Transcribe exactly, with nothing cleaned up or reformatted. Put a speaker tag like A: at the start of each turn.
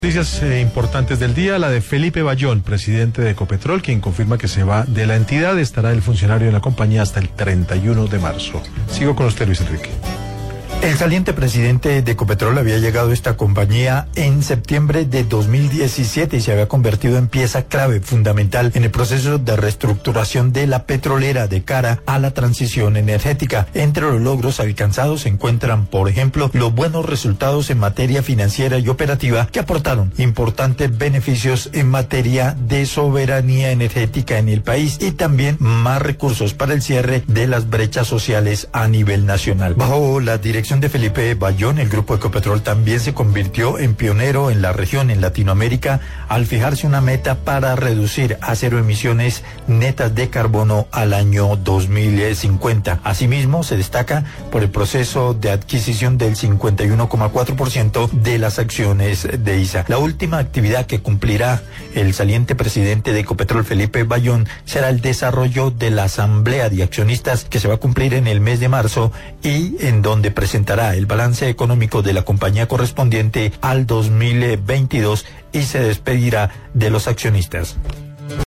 A: Noticias eh, importantes del día, la de Felipe Bayón, presidente de Ecopetrol, quien confirma que se va de la entidad. Estará el funcionario en la compañía hasta el treinta y uno de marzo. Sigo con usted, Luis Enrique.
B: El saliente presidente de Ecopetrol había llegado a esta compañía en septiembre de dos mil diecisiete y se había convertido en pieza clave, fundamental, en el proceso de reestructuración de la petrolera de cara a la transición energética. Entre los logros alcanzados se encuentran, por ejemplo, los buenos resultados en materia financiera y operativa que aportaron importantes beneficios en materia de soberanía energética en el país y también más recursos para el cierre de las brechas sociales a nivel nacional. Bajo la dirección de Felipe Bayón, el grupo Ecopetrol también se convirtió en pionero en la región, en Latinoamérica, al fijarse una meta para reducir a cero emisiones netas de carbono al año dos mil cincuenta. Asimismo, se destaca por el proceso de adquisición del cincuenta y uno coma cuatro por ciento de las acciones de I S A. La última actividad que cumplirá el saliente presidente de Ecopetrol, Felipe Bayón, será el desarrollo de la asamblea de accionistas que se va a cumplir en el mes de marzo y en donde presentará el balance económico de la compañía correspondiente al dos mil veintidós y se despedirá de los accionistas.